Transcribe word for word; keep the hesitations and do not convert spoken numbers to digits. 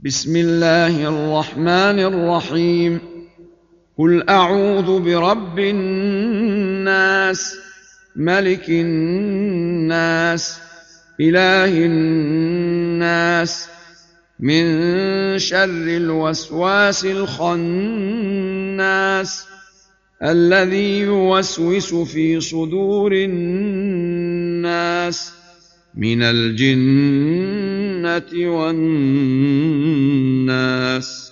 بسم الله الرحمن الرحيم. قل أعوذ برب الناس، ملك الناس، إله الناس، من شر الوسواس الخناس الذي يوسوس في صدور الناس من الجنة والناس.